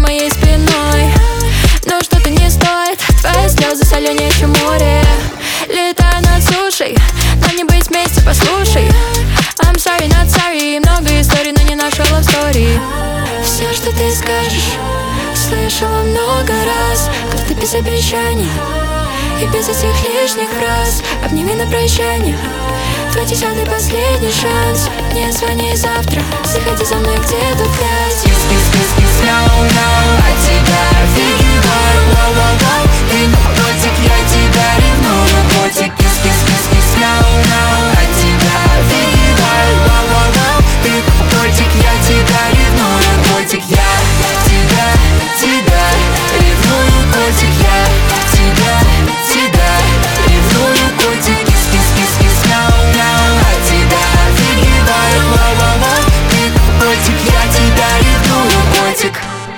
моей спиной. Но что-то не стоит, твои слезы соленее, чем море. Летаю над сушей, нам не быть вместе, послушай. I'm sorry, not sorry, много историй, но не наша love story. Все, что ты скажешь, слышала много раз, как ты без обещаний и без этих лишних фраз. Обними на прощание, твой 10-й последний шанс. Не звони завтра, заходи за мной где-то в 5. Кис-кис-кис-кис, мяу-мяу, от тебя офигеваю, воу-воу-воу. Ты котик, я тебя ревную, котик. Кис-кис-кис-кис, мяу-мяу, от тебя офигеваю, воу-воу-воу. Ты котик, я тебя ревную, котик. Я тебя ревную, котик. Я тебя ревную, котик. Кис-кис-кис-кис, мяу-мяу, от тебя офигеваю, воу-воу-воу. Ты котик, я тебя ревную, котик.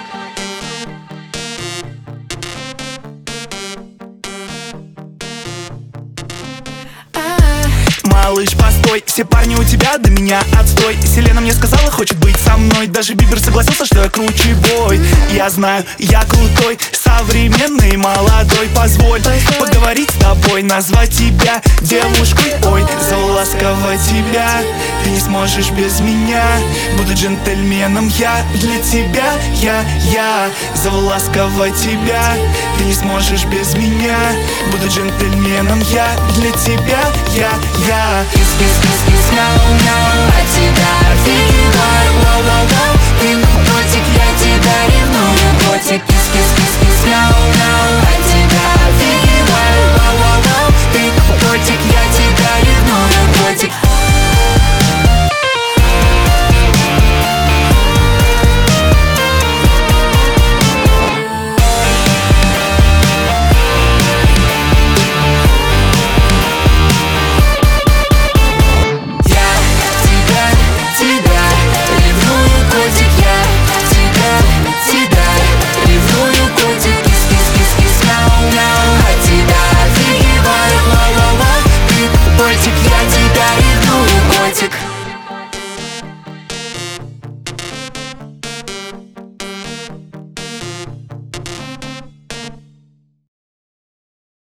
Малыш, постой, все парни у тебя, до меня отстой. Селена мне сказала, хочет быть со мной. Даже Бибер согласился, что я круче бой. Я знаю, я крутой, современный, молодой. Позволь поговорить с тобой, назвать тебя девушкой. Ой, заласковать тебя, ты не сможешь без меня. Буду джентльменом я для тебя, я заласковать тебя, ты не сможешь без меня. Буду джентльменом я для тебя, я. Кис-кис-кис-кис, мяу-мяу, от тебя офигеваю,